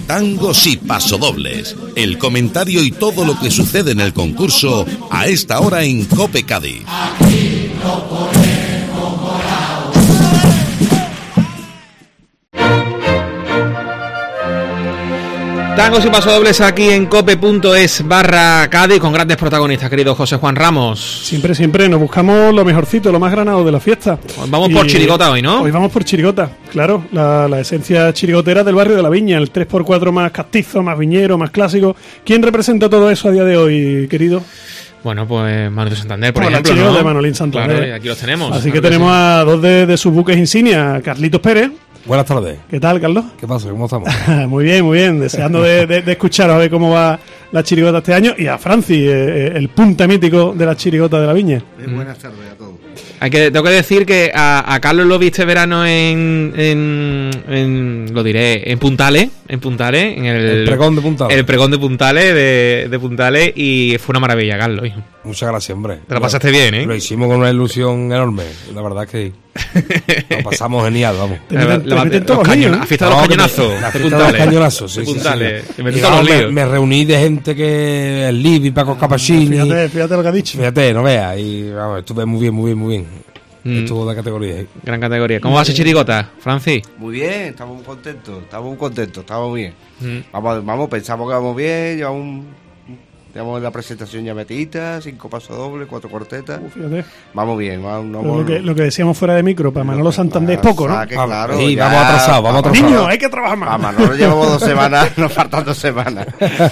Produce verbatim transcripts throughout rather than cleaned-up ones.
tangos y pasodobles. El comentario y todo lo que sucede en el concurso a esta hora en COPE Cádiz. Aquí lo ponemos morado. Tangos y pasodobles aquí en cope.es barra Cádiz con grandes protagonistas, querido José Juan Ramos. Siempre, siempre nos buscamos lo mejorcito, lo más granado de la fiesta. Pues vamos y por chirigota hoy, ¿no? Hoy vamos por chirigota, claro, la, la esencia chirigotera del barrio de la Viña, el tres por cuatro más castizo, más viñero, más clásico. ¿Quién representa todo eso a día de hoy, querido? Bueno, pues Manuel de Santander, por Bueno, ejemplo, el chirigota ¿no? de Manolín Santander. Claro, y aquí los tenemos. Así claro que tenemos sí. a dos de, de sus buques insignia, Carlitos Pérez. Buenas tardes. ¿Qué tal, Carlos? ¿Qué pasa? ¿Cómo estamos? Muy bien, muy bien. Deseando de, de, de escuchar a ver cómo va la chirigota este año. Y a Francis, eh, el punta mítico de la chirigota de la Viña. Eh, buenas tardes a todos. Hay que, tengo que decir que a, a Carlos lo viste verano en, en, en lo diré, en Puntales, en Puntales, en el, el pregón de Puntales. El pregón de Puntales, de, de Puntales, y fue una maravilla, Carlos, hijo. Muchas gracias, hombre. Te lo pasaste bien, ¿eh? Lo hicimos con una ilusión enorme, la verdad que lo pasamos genial, vamos. Te meten, te La- meten los todos los cañon- niños, a ¿eh? fiesta de No, los que me- cañonazos. la de fiesta de los Puntales. cañonazos, sí, De sí, sí, Puntales. sí. Y metí Y todos vamos, los me, líos. me reuní de gente que el Libi, Paco Capacini. Fíjate, fíjate lo que ha dicho. Fíjate, no veas. Y vamos, estuve muy bien, muy bien, muy bien. Mm. Estuvo de categoría. ¿eh? Gran categoría. ¿Cómo va esa chirigota, Francis? Muy bien, estamos muy contentos, estamos muy contentos, estamos bien. Mm. Vamos, vamos, pensamos que vamos bien, llevamos, un, llevamos la presentación ya metida, cinco pasos dobles, cuatro cuartetas. Uh, Fíjate. Vamos bien, vamos, Pero vamos, lo, que, lo que decíamos fuera de micro, para Manolo Santander es poco, ¿no? Ah, que claro, Sí, ya- vamos atrasados, vamos atrasados. Niño, hay que trabajar A más. Manolo llevamos dos semanas, nos faltan dos semanas.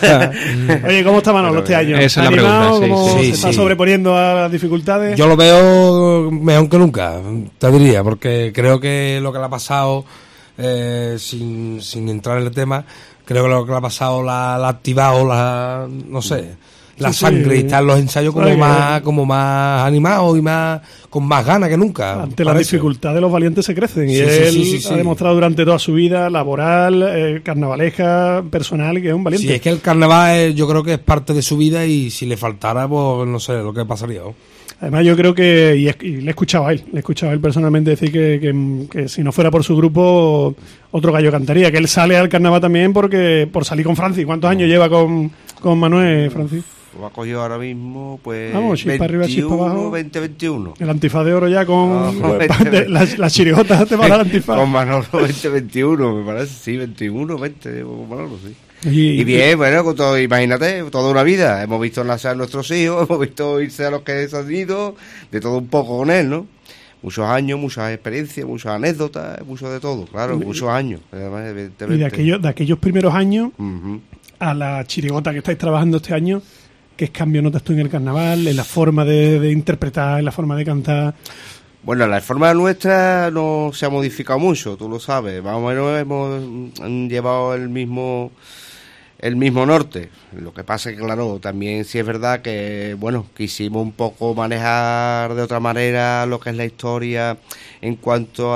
Oye, ¿cómo está Manolo este año? Esa es la ¿Animado? pregunta, sí, ¿Cómo sí. se está Sí, sí. sobreponiendo a las dificultades? Yo lo veo mejor que nunca, te diría, porque creo que lo que le ha pasado, eh, sin, sin entrar en el tema, creo que lo que le ha pasado la, la ha activado, la, no sé, la Sí, sangre sí. y están los ensayos como Oye, más, como más animados y más, con más ganas que nunca. Ante la parece. dificultad de los valientes se crecen. Y Sí, sí, él sí, sí, sí. ha demostrado durante toda su vida laboral, eh, carnavalesca, personal, que es un valiente. Sí, es que el carnaval es- yo creo que es parte de su vida y si le faltara, pues no sé lo que pasaría. ¿no? Además, yo creo que, y, es- y le he escuchado a él, le he escuchado a él personalmente decir que, que, que si no fuera por su grupo, otro gallo cantaría. Que él sale al carnaval también porque por salir con Francis. ¿Cuántos años lleva con, con Manuel, Francis? Lo ha cogido ahora mismo, pues. Vamos, chispa arriba, chispa abajo. veinte, veintiuno. El antifaz de oro ya con No, de- las, las chirigotas te va a dar antifaz. Con Manolo veinte, veintiuno, me parece, sí, veintiuno, veinte, llevo con Manolo, sí. Y, Y bien, bueno, con todo, imagínate, toda una vida. Hemos visto nacer a nuestros hijos, hemos visto irse a los que se han ido, de todo un poco con él, ¿no? Muchos años, muchas experiencias, muchas anécdotas, mucho de todo, claro, muchos años, además, y evidentemente. de aquellos, de aquellos primeros años Ujú. a la chirigota que estáis trabajando este año, ¿qué cambio notas tú en el carnaval, en la forma de, de interpretar, en la forma de cantar? Bueno, la forma nuestra no se ha modificado mucho, tú lo sabes, más o menos hemos mm, llevado el mismo el mismo norte. Lo que pasa es que, claro, también sí es verdad que, bueno, quisimos un poco manejar de otra manera lo que es la historia en cuanto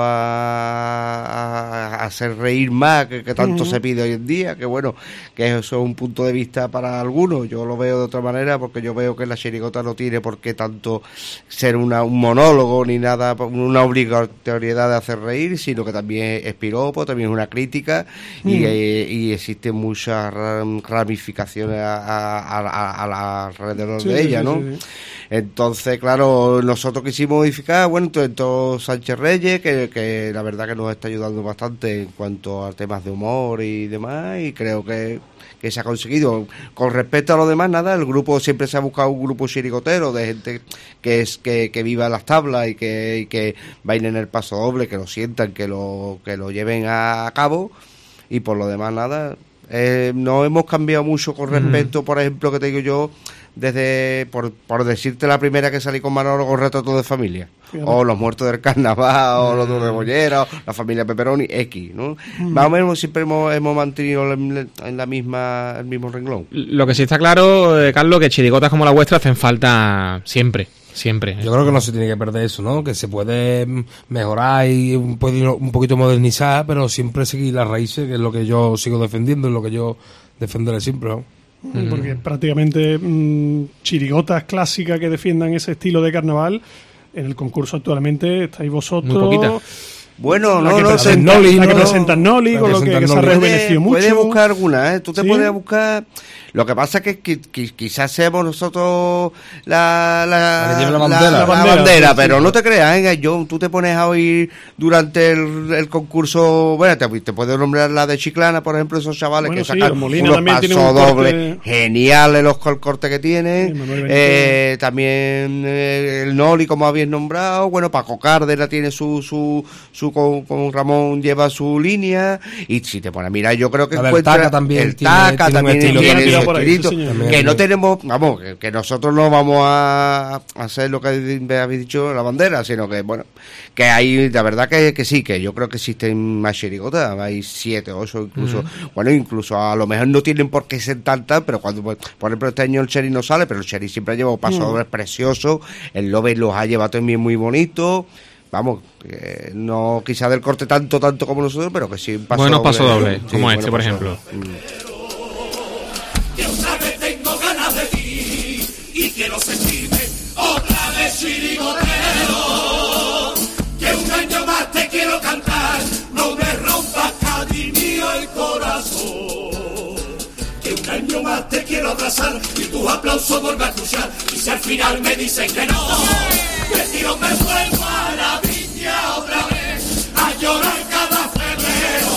a, a, a hacer reír más, que, que tanto Ujú. se pide hoy en día, que bueno, que eso es un punto de vista para algunos. Yo lo veo de otra manera porque yo veo que la chirigota no tiene por qué tanto ser una, un monólogo ni nada, una obligatoriedad de hacer reír, sino que también es piropo, también es una crítica y, Mm. eh, y existen muchas ram- ramificaciones a, a, a, a la alrededor Sí, de sí, ella, sí, ¿no? sí, sí. Entonces, claro, nosotros quisimos modificar, bueno, entonces todo Sánchez Reyes, que, que la verdad que nos está ayudando bastante en cuanto a temas de humor y demás, y creo que, que se ha conseguido. Con respecto a lo demás, nada, el grupo siempre se ha buscado un grupo chirigotero de gente que es que, que viva las tablas y que, y que bailen el paso doble, que lo sientan, que lo, que lo lleven a cabo, y por lo demás, nada. Eh, no hemos cambiado mucho con respecto, por ejemplo, que te digo yo, desde, por, por decirte la primera que salí con Manolo con Retrato de Familia, Fíjate. o Los Muertos del Carnaval, o Los de Bollera, o La Familia Pepperoni, X, ¿no? Más o menos siempre hemos, hemos mantenido en en la misma, el mismo renglón. Lo que sí está claro, eh, Carlos, que chirigotas como la vuestra hacen falta siempre, siempre. Yo creo que no se tiene que perder eso, ¿no? Que se puede mm, mejorar y un poquito, un poquito modernizar, pero siempre seguir las raíces, que es lo que yo sigo defendiendo, es lo que yo defenderé siempre, ¿no? Porque prácticamente mm, chirigotas clásicas que defiendan ese estilo de carnaval, en el concurso actualmente estáis vosotros, Muy poquitas. Bueno, la no, que no, presenta, Noli, la que ¿no? presenta Noli, La con que lo que, presenta que se ha Noli. rejuvenecido mucho. Puedes buscar alguna, ¿eh? Tú te Sí. puedes buscar. Lo que pasa es que, qui- qui- quizás seamos nosotros la, la, La que lleva la bandera. la La bandera, bandera, sí, pero sí. no te creas, ¿eh? Yo, tú te pones a oír durante el, el concurso, bueno, te, te puedo nombrar la de Chiclana, por ejemplo, esos chavales Bueno, que sí, sacan los Molina unos también tienen pasos un corte- dobles geniales, los col- cortes que Sí, tienen. Manuel Benito. eh, también eh, el Noli, como habéis nombrado, bueno, Paco Cárdenas tiene su, su, su con, con Ramón lleva su línea, y si te pones a mirar, yo creo que A ver, el encuentra- Taca también el tiene- Taca tiene un también estilo tiene propio. su Por ahí, sí, estilito, señor. que También, no sí. tenemos, vamos, que, que nosotros no vamos a hacer lo que habéis dicho, la bandera, sino que, bueno, que hay, la verdad que, que sí, que yo creo que existen más chirigotas, hay siete, ocho incluso, bueno, incluso a lo mejor no tienen por qué ser tantas, pero cuando, pues, por ejemplo, este año el Cherry no sale, pero el Cherry siempre ha llevado pasadores preciosos, el Lobe los ha llevado también muy bonitos. Vamos, eh, no quizá del corte tanto, tanto como nosotros, pero que sí un paso Buenos doble. pasodobles, como bueno, este, por paso ejemplo. doble. Mm. Que otra vez tengo ganas de ti y quiero sentirme otra vez chirigotero. Que un año más te quiero cantar, no me rompas, Cádiz mío, el corazón. Que un año más te quiero abrazar y tus aplausos vuelvo a escuchar. Y si al final me dicen que no, que tiro me vuelvo a la viña otra vez a llorar cada febrero.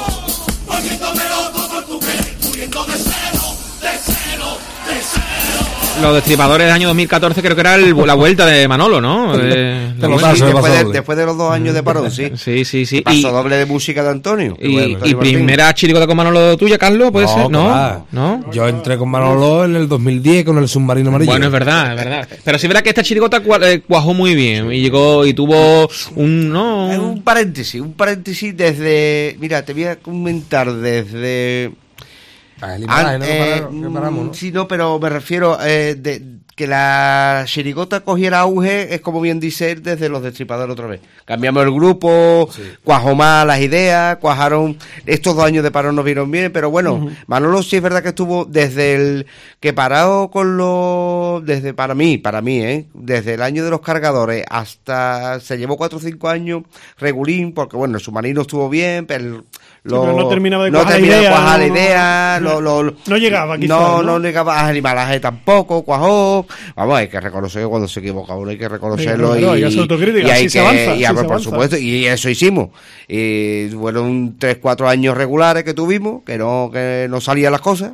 Poniéndome loco por tu querer, muriendo de cero, de cero, de cero. Los Destripadores del año dos mil catorce creo que era el- la vuelta de Manolo, ¿no? De- Te la lo vuelta. paso, Sí, me después, paso de, doble. después de los dos años de parón, sí. Sí, sí, sí. Paso Y, doble de música de Antonio. y, Bueno, y Antonio Martín. primera chirigota con Manolo tuya, Carlos, ¿puede ser? que ¿No? va. ¿No? Yo entré con Manolo en el dos mil diez con el submarino amarillo. Bueno, es verdad, es verdad. Pero sí es verdad que esta chirigota cua- eh, cuajó muy bien y llegó y tuvo un... no Eh, un paréntesis, un paréntesis desde... Mira, te voy a comentar desde... Ah, el Himalaya, An- ¿no? eh, Que paramos, que paramos, ¿no? Sí, no, pero me refiero eh, de que la chirigota cogiera auge, es como bien dice él, desde los Destripadores otra vez. Cambiamos el grupo, cuajó más las ideas, cuajaron, estos dos años de parón nos vieron bien, pero bueno, Manolo sí es verdad que estuvo desde el que parado con los, desde para mí, para mí, eh, desde el año de los cargadores hasta, se llevó cuatro o cinco años regulín, porque bueno, el submarino estuvo bien, pero... Lo, pero no terminaba de no cuajar la terminaba de idea, cuajar la no, idea, no, lo- lo- no llegaba, quizás, no, ¿no? no llegaba a animalaje tampoco, cuajó. Vamos, hay que reconocer que cuando se equivoca uno hay que reconocerlo. Claro, y, hay que hacer autocrítica, y hay así que, se avanza, y, así a- se por avanza. supuesto, y eso hicimos. Y fueron tres, cuatro años regulares que tuvimos, que no, que no salían las cosas.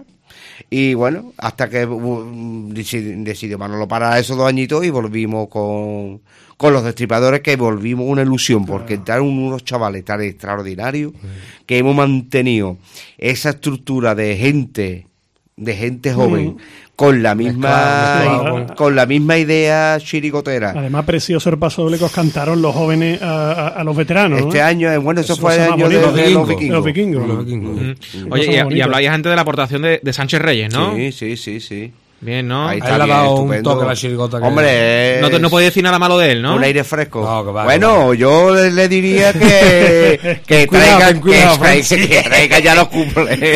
Y bueno, hasta que uh, deci- decidió Manolo parar esos dos añitos y volvimos con, con los Destripadores, que volvimos una ilusión, porque entraron unos chavales tan extraordinarios que hemos mantenido esa estructura de gente, de gente joven, con la misma Mezclado, mezclado. con la misma idea chirigotera. Además, precioso el paso doble que os cantaron los jóvenes a, a- a los veteranos. ¿no? Este año, eh, bueno, eso, Eso fue es el más año de, bonito. de los De vikingos. los vikingos. Los vikingos. Mm. Cosas Oye, y, y bonitas. hablabais antes de la aportación de, de Sánchez Reyes, ¿no? Sí, sí, sí, sí. Bien, ¿no? Ahí A está él le ha bien, dado un estupendo. toque a la chirigota que- Hombre, No, te- no podéis decir nada malo de él, ¿no? un aire fresco. No, que va, bueno, que yo le, le diría que que Cuidado, traiga, ten cuidado, que, traiga, Francis. que traiga ya los cumple.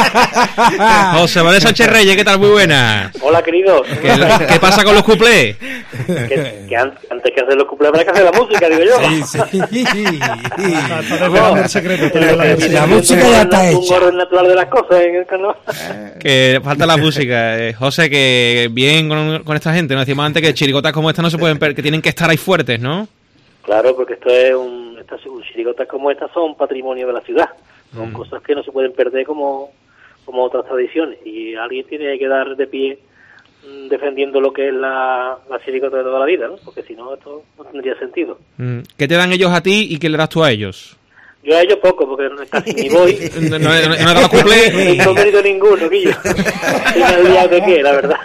José Manuel Sánchez Reyes, ¿qué tal? Muy buenas. Hola, queridos. ¿Qué, qué pasa con los cuplés? Que, que an- antes que hacer los cumpleaños hay que hacer la música, digo yo. Sí, sí. Está, está desvelando el secreto. está desvelando el La secreto. música ya está Un hecha. orden natural de las cosas en el carnaval. Que falta la música. Eh, José, que bien con, con esta gente. Nos decíamos antes que chirigotas como esta no se pueden per- que tienen que estar ahí fuertes, ¿no? Claro, porque esto es un, estas chirigotas como estas son patrimonio de la ciudad. Son cosas que no se pueden perder como, como otras tradiciones. Y alguien tiene que dar de pie mm, defendiendo lo que es la, la chirigota de toda la vida, ¿no? Porque si no, esto no tendría sentido. Mm. ¿Qué te dan ellos a ti y qué le das tú a ellos? Yo a ellos poco, porque casi ni voy. No, no, no, no he dado los cuplés. No he venido ninguno, Guillo. Estoy más liado que qué, la verdad.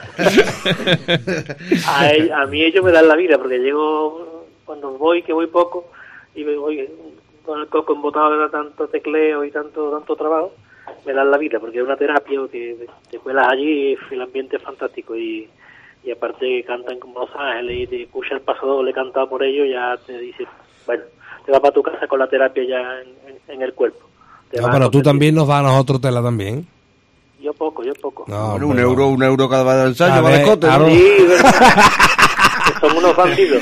A, él- a mí ellos me dan la vida, porque llego, cuando voy, que voy poco, y me voy con el coco embotado de tanto tecleo y tanto tanto trabajo, me dan la vida, porque es una terapia que te cuelas allí y el ambiente es fantástico. Y, y aparte cantan como Los Ángeles y te escucha el paso doble cantado por ellos, ya te dice, bueno, te vas para tu casa con la terapia ya en, en, en el cuerpo. Te No, vas pero a tú consentir. también nos das a nosotros tela también. Yo poco, yo poco. No, Bueno, un pero- euro, un euro cada vez del A ensayo, ver, vale, escote, ¿no? claro. Sí, verdad. que son unos bandidos.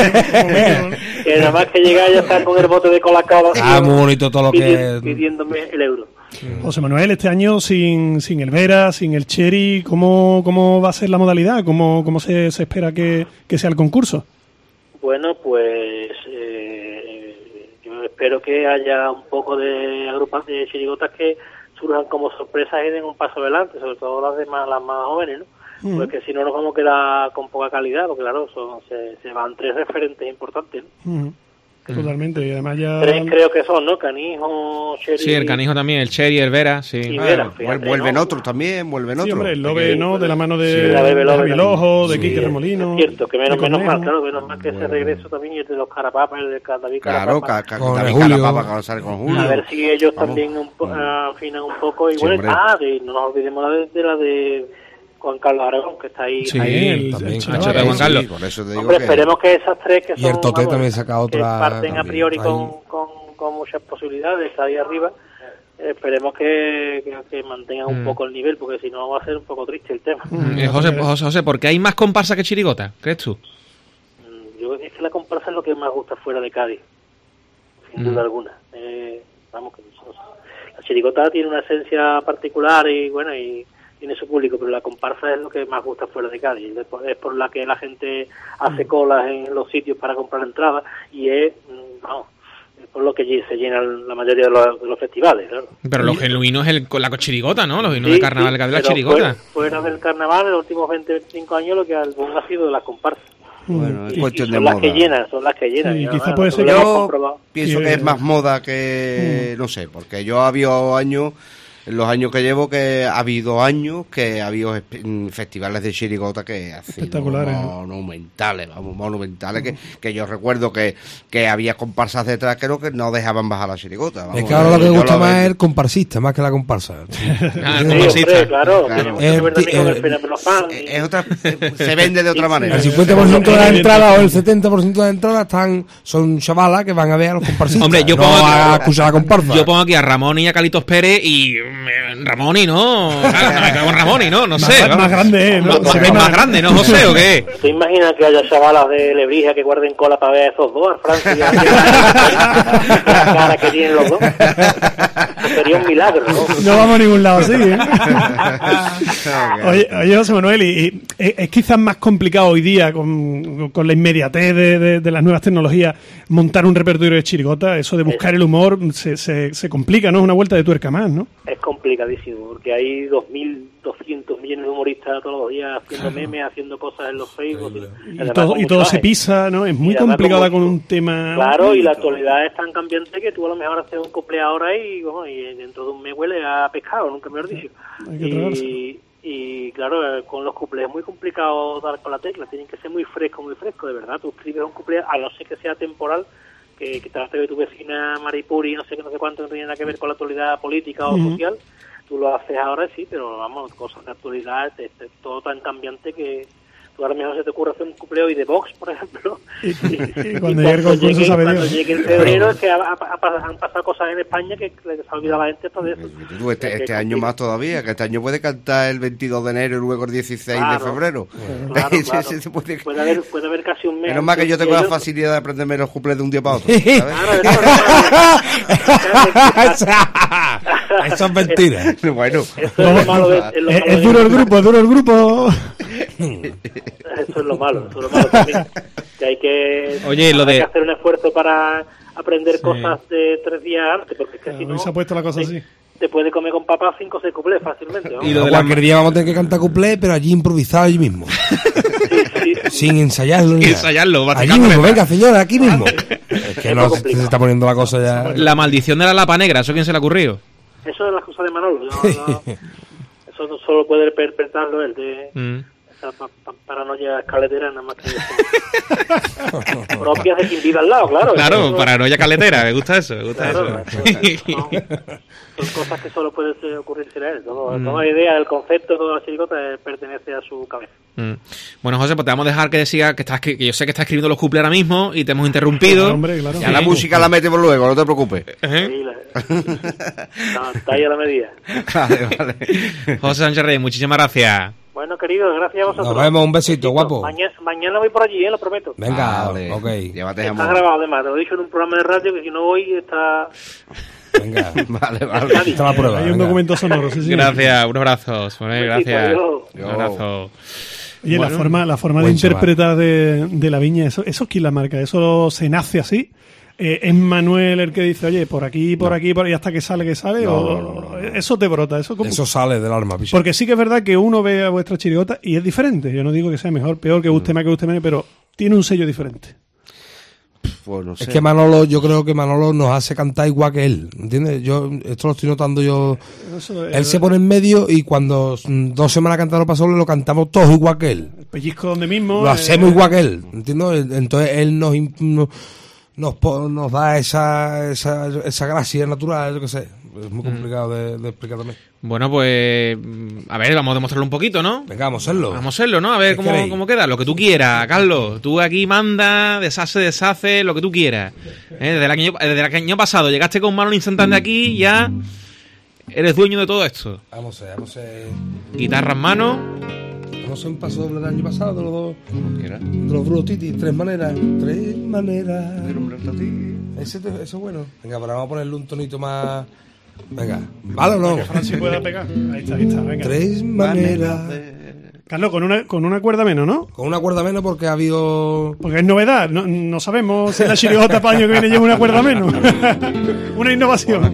Que nada más que llegar ya están con el bote de colacao. Ah, muy bonito todo lo pidi- que... pidiéndome el euro. José Manuel, este año sin, sin el Vera, sin el Cherry, ¿cómo, cómo va a ser la modalidad? ¿Cómo, cómo se, se espera que, que sea el concurso? Bueno, pues eh, yo espero que haya un poco de agrupas de chirigotas que surjan como sorpresas y den un paso adelante, sobre todo las demás, las más jóvenes, ¿no? Mm. Porque si no nos vamos a quedar con poca calidad, porque claro, son, se, se van tres referentes importantes, ¿no? Mm. Totalmente, y además ya... Tres creo que son, ¿no? Canijo, Cherry... Sí, el Canijo también, el Cherry, el Vera, sí. Y Ah, Vera, vuel- fíjate, vuelven ¿no? otros también, vuelven Sí, otros. hombre, el Lobe, ¿no? De la mano de, Sí, la Bebe de Lobe Javier también. Ojo, de Sí. Quique Remolino. Es cierto, que menos, de menos mal, Conejo. claro, menos mal que ese regreso también y el de los Carapapas, el de David Claro, Carapapa. ca- ca- Con David Julio. Carapapa que va a salir con Julio. A ver si ellos Vamos. también un po- afinan un poco. Y Sí, bueno, hombre. ah, y no nos olvidemos la de, de la de Juan Carlos Aragón, que está ahí. Sí, Ahí, el- también, el claro. chaval, de Juan sí. Carlos. Por eso te digo Hombre, que... esperemos que esas tres que Y el son, Toté vamos, también saca que otra parten a también, priori ahí. con, con, con muchas posibilidades, está ahí arriba. Esperemos que, que, que mantengan un Mm. poco el nivel, porque si no va a ser un poco triste el tema. Mm, eh, José, José, José, ¿por qué hay más comparsa que chirigota? ¿Crees tú? Mm, Yo creo que es que la comparsa es lo que más gusta fuera de Cádiz, sin Mm. duda alguna. Eh, vamos, que nosotros- la chirigota tiene una esencia particular y bueno, y tiene su público, pero la comparsa es lo que más gusta fuera de Cádiz. Es por, es por la que la gente hace colas en los sitios para comprar entradas y es, mm, vamos, es por lo que lle- se llenan la mayoría de los, de los festivales, claro. Pero lo genuino es el, con la chirigota, ¿no? Lo genuino Sí, del carnaval sí, de la pero chirigota. Fuera, fuera del carnaval, en los últimos veinte, veinticinco años, lo que al boom ha sido de las comparsas. Bueno, es Y- cuestión y de son moda. las que llenan, son las que llenan. Sí, y quizá además puede ser nosotros lo hemos Yo comprobado. pienso Que- que es más moda que... No sé, porque yo ha habido años... En los años que llevo, que ha habido años que ha habido espe- mm, festivales de chirigota que han sido Espectaculares, ¿eh? monumentales, vamos, monumentales, que, que yo recuerdo que, que había comparsas detrás que no, que no dejaban bajar la chirigota. Vamos, Es que ahora lo que yo me gusta lo más veo. es el comparsista, más que la comparsa. Ah, el Sí, comparsista. hombre, claro, Claro. tenemos que ver también con el Eh, fenómeno fan. Es- es otra, se vende de otra manera. El cincuenta por ciento de las entradas o el setenta por ciento de las entradas están, son chavalas que van a ver a los comparsistas. Hombre, yo no pongo- a escuchar a la comparsa. Yo pongo aquí a Ramón y a Calitos Pérez y... mm, Ramón y no... Claro, no me quedo con Ramón y no, no Más- sé. más vamos. grande, ¿eh? ¿no? Más, Se ve más más- grande, ¿no, José, o qué? ¿Te imaginas que haya chavalas de Lebrija que guarden cola para ver a esos dos, a Francia y a la cara que tienen los dos? Eso sería un milagro, ¿no? No vamos a ningún lado así, ¿eh? Oye, oye, José Manuel, y, y es, es quizás más complicado hoy día con, con la inmediatez de, de- de las nuevas tecnologías montar un repertorio de chirigota. Eso de buscar el humor se, se, se complica, ¿no? Es una vuelta de tuerca más, ¿no? Es complicadísimo, porque hay dos mil doscientos millones de humoristas todos los días haciendo memes, haciendo cosas en los Facebook. Y además todo, con y todo mucho se auge. pisa, ¿no? Es muy Y además complicado con dar con mucho- un tema... Claro, y la actualidad es tan cambiante que tú a lo mejor haces un couple ahora y, bueno, y dentro de un mes huele a pescado, nunca mejor dicho. Hay que tragárselo. Y, y claro, eh, con los cuplés es muy complicado dar con la tecla, tienen que ser muy frescos, muy frescos, de verdad. Tú escribes un cuplé, a no ser que sea temporal, que, que trate de tu vecina Maripuri, no sé qué, no sé cuánto, no tiene nada que ver con la actualidad política o Ujú. social. Tú lo haces ahora, sí, pero vamos, cosas de actualidad, es, es todo tan cambiante que tú ahora mejor se te ocurre hacer un cupleo y de box, por ejemplo. Y, y- y cuando llegue el concurso llegue, sabe cuando Dios. llegue el febrero es que ha- ha- ha- han pasado cosas en España que le se ha olvidado a la gente todo eso. Tú, este, Es que este es año complicado. más todavía, que este año puede cantar el veintidós de enero y luego el dieciséis Claro, de febrero. Claro, Sí, claro. sí, se puede- Puede haber, puede haber casi un mes. Menos mal que yo tengo la Ellos- facilidad de aprenderme los cuplés de un día para otro. ¿sabes? Claro, eso, Eso es mentira. Bueno, eso es lo malo de, es lo Es, malo es de- duro el grupo, es duro el grupo. Eso es lo malo, eso es lo malo también. Que hay que, Oye, lo hay de- que hacer un esfuerzo para aprender cosas de tres días antes, porque es que si Hoy no, se ha puesto la cosa te, así. te puede comer con papas cinco o seis cuplés fácilmente. ¿no? Y lo de Igual la- que el día vamos a tener que cantar cuplé, pero allí improvisado allí mismo. Sí, sí, sí. Sin ensayarlo. ni Que nada. ensayarlo, Allí básicamente. mismo, venga, señora, aquí mismo. Es que Es no, muy se, complicado. se está poniendo la cosa ya. La maldición de la lapa negra, ¿eso quién se le ha ocurrido? Eso es las cosas de Manolo. yo no- eso no solo puede interpretarlo él, de Mm. esa pa- pa- paranoia escaletera, nada más que propias de quien vive al lado, claro. Claro, Eso- paranoia caletera, me gusta eso, me gusta Claro, eso. no, son cosas que solo puede ser- ocurrirse a él. Todo, Mm. toda la idea, el concepto, toda la chirigota eh, pertenece a su cabeza. Mm. Bueno, José, pues te vamos a dejar que siga, que, estás, que yo sé que estás escribiendo los cuplés ahora mismo y te hemos interrumpido. Hombre, claro. ya la música la metemos luego, no te preocupes. Ejé. Sí, la- no, está ahí a la medida. Vale, vale. José Sánchez Reyes, muchísimas gracias. Bueno, querido, gracias a vosotros. Nos vemos, un besito, guapo. Mañana, mañana voy por allí, ¿eh? Lo prometo. Venga, Vale. ok. Llévate Está jamón. grabado además, te lo he dicho en un programa de radio que si no voy está... Venga. Vale, vale. Esta es la prueba. Hay un venga. documento sonoro, sí, sí. Gracias, un abrazo. Soler, Un besito, gracias. adiós. Un abrazo. Oye, Bueno, la forma, la forma de buen chaval. interpretar de, de la viña, eso, eso quién la marca, eso se nace así. Eh, ¿Es Manuel el que dice, oye, por aquí, por aquí, por ahí, hasta que sale, que sale? No, o, no, no, no, no. Eso te brota, eso como... Eso sale del alma, picha. Porque sí que es verdad que uno ve a vuestra chirigota y es diferente. Yo no digo que sea mejor, peor, que guste más, que guste menos, pero tiene un sello diferente. Pues no sé. Es que Manolo, yo creo que Manolo nos hace cantar igual que él, ¿entiendes? Yo esto lo estoy notando yo. Eso, Él se pone en medio y cuando mm, dos semanas cantando para solo lo cantamos todos igual que él. el pellizco donde mismo. Lo eh, hacemos igual que él, ¿entiendes? Entonces él nos imp- nos, nos, po- nos da esa, esa, esa gracia natural, yo qué sé. Es muy complicado de, de explicar también. Bueno, pues. A ver, vamos a demostrarlo un poquito, ¿no? Venga, vamos a hacerlo. Vamos a hacerlo, ¿no? A ver ¿Qué cómo, queréis? cómo queda. Lo que tú quieras, Carlos. Tú aquí manda, deshace, deshace, lo que tú quieras. ¿Eh? Desde, el año, desde el año pasado llegaste con Marlon instantáneo aquí y ya eres dueño de todo esto. Vamos a ver, vamos a ver. Guitarra en mano. Vamos a hacer un paso doble del año pasado de los dos. De los Bruno Titi, tres maneras. Tres maneras. Ese, te- eso es bueno. Venga, pero vamos a ponerle un tonito más. Venga, ¿vale o no? Que Francis pueda pegar. Ahí está, ahí está, venga. Tres maneras. Carlos, con una, con una cuerda menos, ¿no? Con una cuerda menos porque ha habido. Porque es novedad, no, no sabemos si la chirigota para el año que viene lleva una cuerda menos. Una innovación.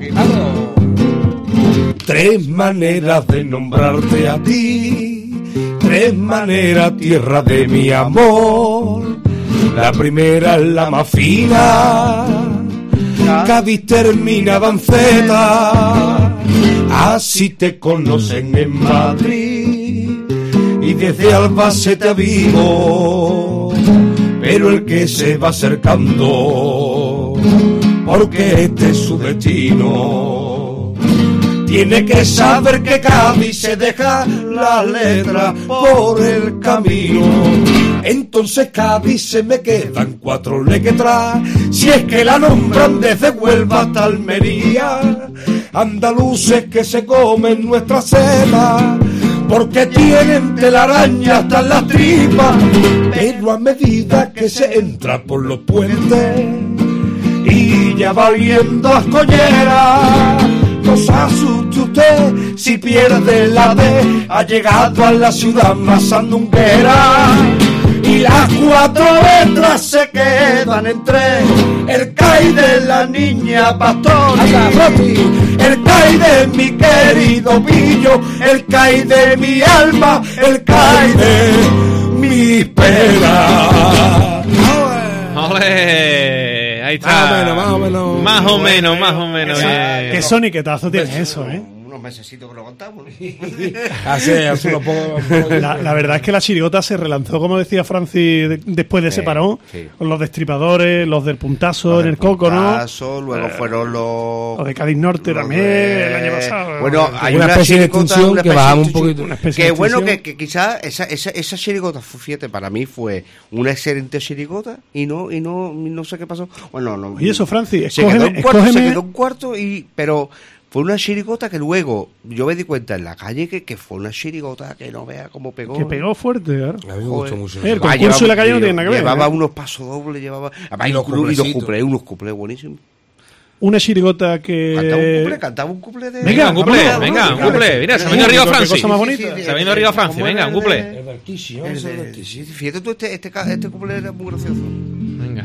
Tres maneras de nombrarte a ti. Tres maneras, tierra de mi amor. La primera es la más fina. Cádiz terminada en Z. Así te conocen en Madrid. Y desde Albacete a Vigo. Pero el que se va acercando, porque este es su destino, tiene que saber que Cádiz se deja las letras por el camino. Entonces Cádiz se me quedan cuatro letras, si es que la nombran desde Huelva hasta Almería. Andaluces que se comen nuestra seda, porque tienen telaraña hasta en las tripas. Pero a medida que se entra por los puentes y ya va oliendo a escollera, no se asuste usted si pierde la D. Ha llegado a la ciudad más sandunguera y las cuatro letras se quedan entre el CAI de la niña pastora, el CAI de mi querido pillo, el CAI de mi alma, el CAI de mi pena. ¡Ole! Ahí está. Más o menos, más o menos. Más o menos, más o menos. bien. Qué soniquetazo tiene eso, ¿eh? Unos mesecitos que lo contamos. Así, así lo pongo. La, la verdad es que la chirigota se relanzó, como decía Francis, de- después de ese Sí, parón, sí. con los destripadores, los del puntazo Los en del el Coco, Puntazo, ¿no? luego fueron los... Los de Cádiz Norte los también, de- el año pasado. Bueno, hay Una una, especie de chirigota, extinción una que especie de bajamos un extinción. poquito. Una especie Que de bueno, que, extinción. que quizás esa, esa, esa chirigota, fue, fíjate, para mí fue una excelente chirigota y no y no y no sé qué pasó. Bueno, no. Oye, eso, Francis, se quedó escógeme- un cuarto, se escógeme- quedó un cuarto y pero fue una chirigota que luego yo me di cuenta en la calle que, que fue una chirigota que no vea cómo pegó. Que pegó fuerte, claro. A mí me gustó mucho. El eso. Ah, concurso y la calle no tienen nada que ver, Llevaba ¿eh? unos pasos dobles, llevaba además, Y y los los, y los cuplecitos. cuplés, unos cuplés buenísimos. Una chirigota que... Cantaba un cuplé, cantaba un cuplé de... Venga, un cuplé, vámonos, venga, vámonos. un cuplé. Mira, se me ha Venga, venido arriba qué Francis. cosa más bonita. Se ha venido arriba Francis, ¿Cómo venga, era un el cuplé. de- El del Kishi, ¿no? El Ese de- del Kishi. sí, fíjate tú, este, este, ca- este cuplé era muy gracioso. Venga.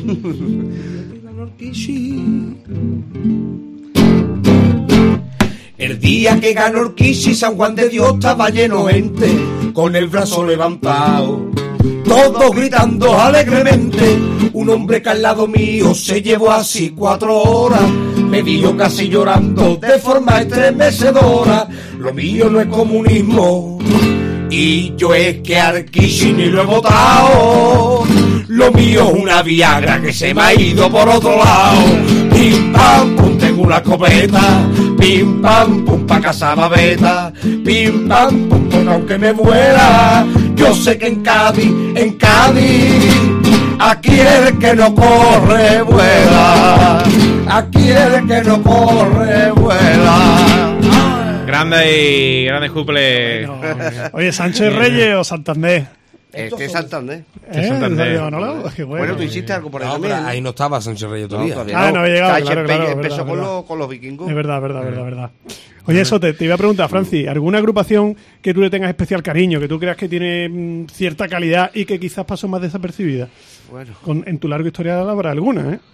El día que ganó Urquishi, San Juan de Dios estaba lleno de gente, con el brazo levantado, todos gritando alegremente. Un hombre que al lado mío se llevó así cuatro horas, me vio casi llorando de forma estremecedora. Lo mío no es comunismo, y yo es que al Kishi ni lo he votado. Lo mío es una Viagra que se me ha ido por otro lado. Pim pam pum, tengo una escopeta. Pim pam pum, pa' casa babeta. Pim pam pum, porque aunque me muera, yo sé que en Cádiz, en Cádiz, aquí el que no corre vuela. Aquí el que no corre vuela. Grande y grande cumple. No, oye, ¿Sánchez Reyes o Santander? Este es Santander. ¿Eh? Santander. ¿En serio, Manolo? Qué bueno. Bueno, tú hiciste algo por ahí No, también. pero ahí no estaba Sánchez Reyes No, todavía. todavía Ah, no había llegado, Sánchez claro, claro, Reyes verdad, empezó con, verdad. los, con los vikingos. Es verdad, verdad, verdad, verdad. Oye, eso te, te iba a preguntar, Francis, ¿alguna agrupación que tú le tengas especial cariño, que tú creas que tiene mm, cierta calidad y que quizás pasó más desapercibida? Bueno, Con, en tu larga historia habrá alguna, ¿eh?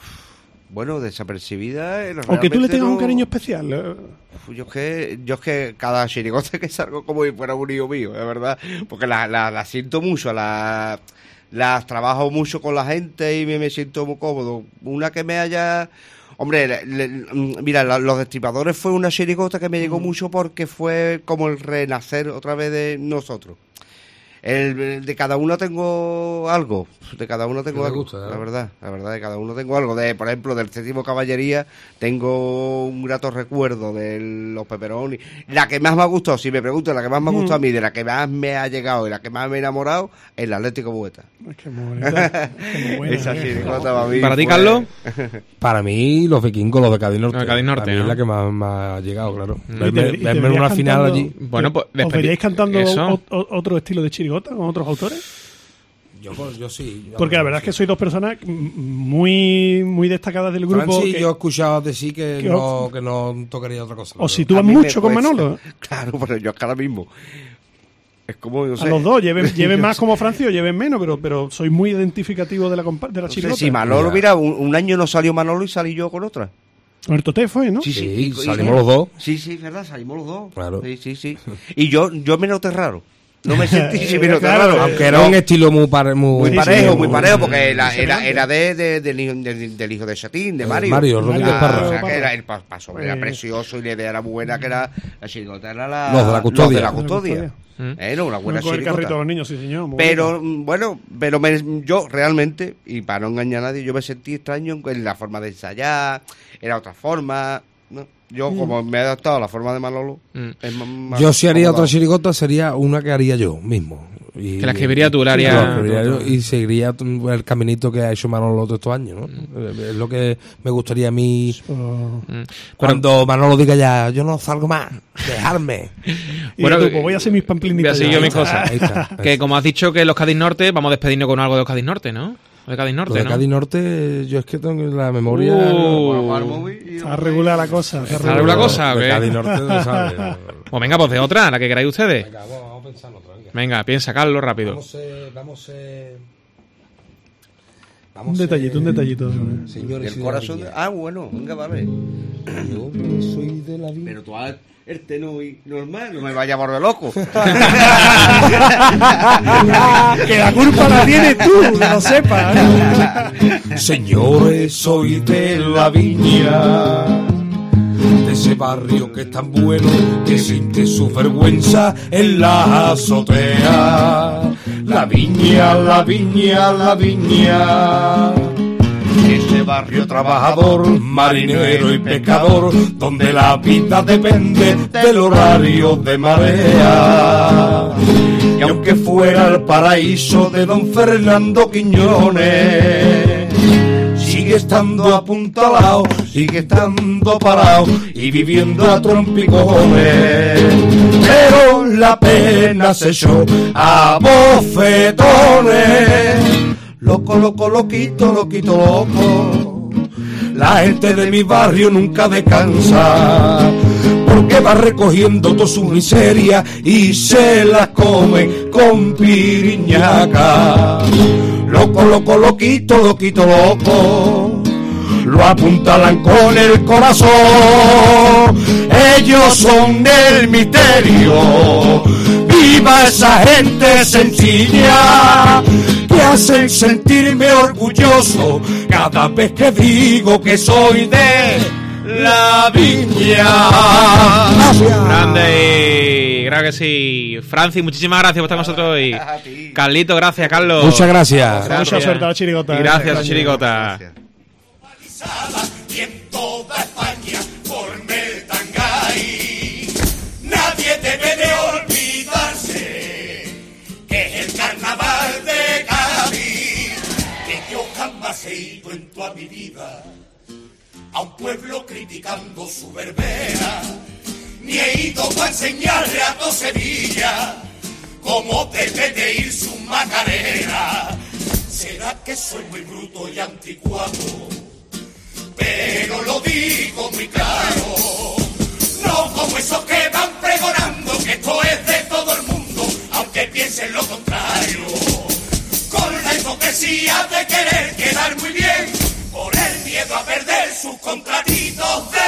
bueno, desapercibida. eh, O que tú le realmente tengas un no- cariño especial. eh. Yo es que, yo es que cada chirigota que salgo como si fuera un hijo mío, es verdad. Porque la, la, la siento mucho, la, las trabajo mucho con la gente y me, me siento muy cómodo. Una que me haya... Hombre, le- le- mira, la- Los Destripadores fue una chirigota que me llegó mucho porque fue como el renacer otra vez de nosotros. El, el de cada uno tengo algo, de cada uno tengo Me algo, gusta, ¿eh? la verdad, la verdad, de cada uno tengo algo. De, por ejemplo, del Séptimo Caballería tengo un grato recuerdo de los Pepperoni. La que más me ha gustado, si me pregunto, la que más me ha gustado a mí, de la que más me ha llegado y la que más me ha enamorado, es el Atlético Bueta. Es que muy bonita. Es que muy buena, Esa ¿eh? chirigota para mí ¿Para ti, fue- Carlos? Para mí, los vikingos, los de Cádiz Norte. Los de Cádiz Norte, Para mí ¿no? es la que más me ha llegado, claro. Y Verme, te- y te verme en verías una final cantando- allí. Bueno, pues, ¿Os despedi- veríais cantando eso. o- o- otro estilo de chirigota con otros autores? Yo, yo sí. yo- Porque la verdad es que sois dos personas mm, muy muy destacadas del grupo. Francis, que- yo he escuchado de sí que que- no, que no tocaría otra cosa. o si pero- tú A vas mí me mucho con cuesta. Manolo. Claro, pero yo es que ahora mismo es como, no sé, A los dos, lleven, lleven más como Francis o lleven menos, pero, pero sois muy identificativos de la, compa- de la no sé chirigota. si Manolo, Mira. mira, un, un año no salió Manolo y salí yo con otra. Con el Toté fue, ¿no? Sí, y- y- salimos los dos. Sí, sí, verdad, salimos los dos. Claro. Sí, sí, sí. Y yo, yo me noté raro. No me sentí si me noté Claro, raro. Aunque era No, un estilo muy, pare- muy, muy Sí, parejo, sí, muy muy- parejo, porque era, muy era, semejante. era de, de- del, hijo, del, del hijo de Chatín, de Eh, Mario. Mario, Rodríguez Ah, Parra. O sea, Parra. que era, el pa- paso era Eh. precioso y la idea era muy buena, que era la chirigota era la, Los de la custodia. los de la Los de la custodia. custodia. Mm. Era una buena No con el carrito a chirigota. los niños, sí, señor. muy Pero, bonito. mm, bueno, pero me- yo realmente, y para no engañar a nadie, yo me sentí extraño en, en la forma de ensayar, era otra forma. ¿no? Yo, como me he adaptado a la forma de Manolo, Mm. es más- más Yo si haría cómodo. otra chirigota sería una que haría yo mismo. Y, Que la escribiría tú, la haría- la escribiría yo y seguiría el caminito que ha hecho Manolo todos estos años, ¿no? Mm. Es lo que me gustaría a mí Pues- Mm. cuando Manolo diga ya, yo no salgo más, dejarme. Y Bueno, tú, pues voy a hacer mis pamplinitas. voy a seguir ya. yo mis cosas. Ahí está. Que como has dicho que los Cádiz Norte, vamos a despedirnos con algo de los Cádiz Norte, ¿no? De Cádiz Lo Norte, de ¿no? Cádiz Norte, yo es que tengo la memoria... Uh, Está regular la cosa. está ¿Está regular la cosa o de qué? Cádiz Norte, no sabes. Pues venga, pues de otra, la que queráis ustedes. Venga, vamos, vamos a pensar en otra. Venga. Venga, piensa, Carlos, rápido. Vamos, eh, vamos, eh, Un vamos, detallito, eh, un detallito. Señores, El y corazón. de la de- Ah, bueno, venga, vale. viña. Yo que soy de la viña. Pero tú haz el tenor y normal, no me vayas a volver loco. Que la culpa la tienes tú, que lo sepas. ¿eh? Señores, soy de la viña, de ese barrio que es tan bueno que siente su vergüenza en la azotea. La viña, la viña, la viña. Ese barrio trabajador, marinero y pescador, donde la vida depende del horario de marea. Y aunque fuera el paraíso de don Fernando Quiñones, sigue estando apuntalado, sigue estando parado y viviendo a trompicones. Pero la pena se echó a bofetones. Loco, loco, loquito, loquito, loco. La gente de mi barrio nunca descansa, porque va recogiendo toda su miseria y se la come con piriñaca. Loco, loco, loquito, loquito, loco. Lo apuntalan con el corazón. Ellos son del misterio. Viva esa gente sencilla que hacen sentirme orgulloso cada vez que digo que soy de la viña. Grande, claro que sí. Francis, muchísimas gracias por estar con nosotros hoy. A ti. Carlito, gracias, Carlos. Muchas gracias. Mucha suerte a la chirigota. Y ¿eh? gracias, Este año. chirigota. Gracias. Y en toda España forme el tangay. Nadie debe de olvidarse que es el carnaval de Cádiz, que yo jamás he ido en toda mi vida a un pueblo criticando su verbena, ni he ido para enseñarle a todo Sevilla cómo debe de ir su Macarena. Será que soy muy bruto y anticuado, pero lo digo muy claro. No como esos que van pregonando que esto es de todo el mundo, aunque piensen lo contrario. Con la hipocresía de querer quedar muy bien, por el miedo a perder sus contratitos de